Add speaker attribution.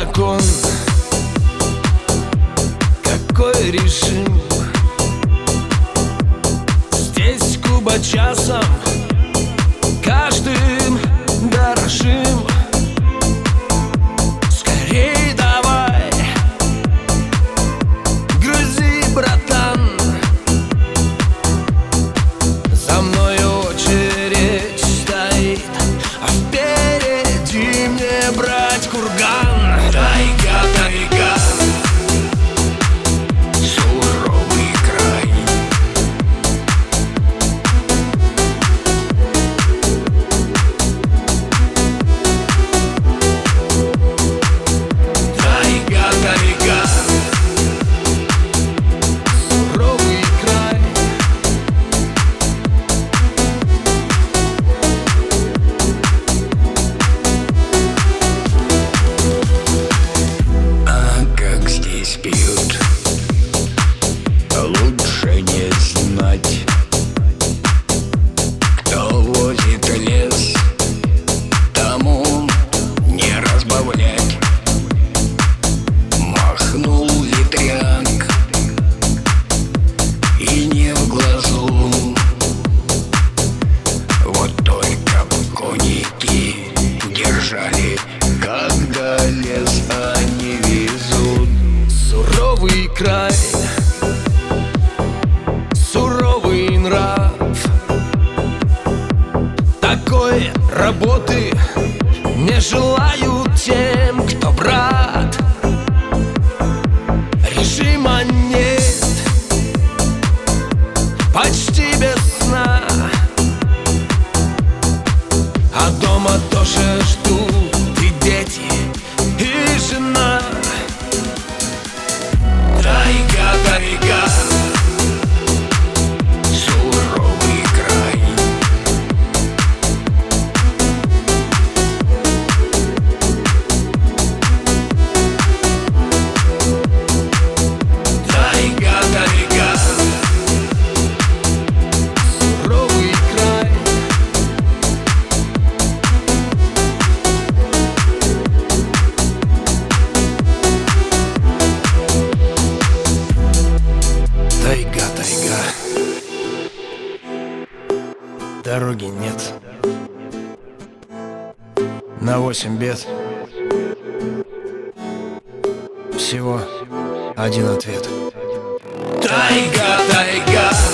Speaker 1: закон, какой режим. Здесь кубочасом каждым дорожим. Скорей давай, грузи, братан, за мной очередь стоит, а впереди мне брать курган. Тайга, тайга, суровый край. Тайга, тайга, суровый край.
Speaker 2: А как здесь пьют, лучше не знать. Кто возит лес, тому не разбавлять. Махнул ветряк, и не в глазу. Вот только коньяки держали, когда лес они везут.
Speaker 1: Суровый край, суровый нрав. Такой работы не желают тем, кто брат. Режима нет, почти без сна, а дома тоже ждут и дети, и жена. Тайга, тайга,
Speaker 2: Суровый край.
Speaker 1: тайга, тайга, суровый край. Тайга, тайга, дороги нет. На 8 бед всего один ответ. Тайга, тайга,